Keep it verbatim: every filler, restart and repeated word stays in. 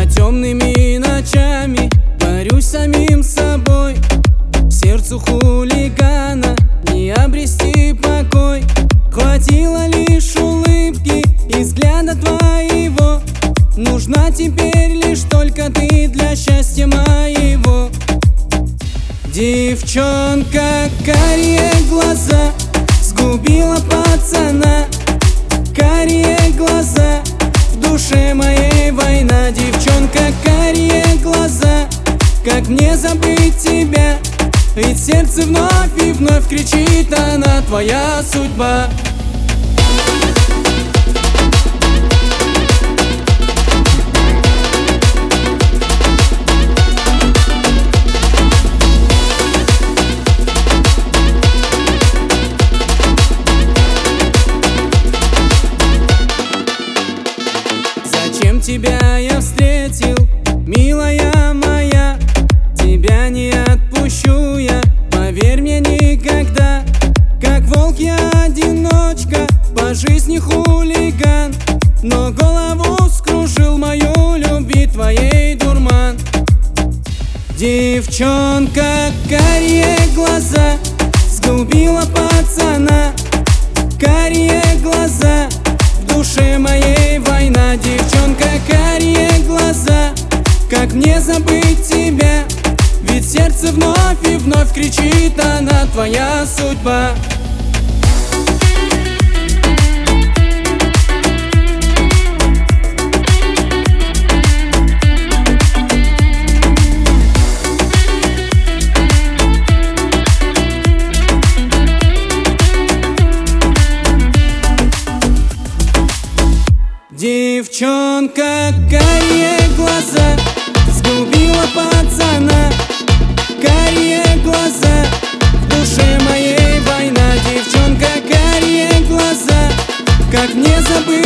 Я темными ночами борюсь с самим собой. Сердцу хулигана не обрести покой. Хватило лишь улыбки и взгляда твоего. Нужна теперь лишь только ты для счастья моего. Девчонка, карие глаза сгубила пацана. Карие глаза, в душе моей война. Девчонка, карие глаза, как мне забыть тебя? Ведь сердце вновь и вновь кричит она, твоя судьба. Зачем тебя я встретил, милая моя? Тебя не отпущу я, поверь мне, никогда. Как волк я одиночка, по жизни хулиган, но голову скружил мою любить твоей дурман. Девчонка, карие глаза сгубила пацана. Карие глаза, в душе моей война. Девчонка, карие глаза, как мне забыть тебя? Ведь сердце вновь и вновь кричит она, твоя судьба. Девчонка, карие глаза сгубила пацана. Карие глаза, в душе моей война. Девчонка, карие глаза, как мне забыть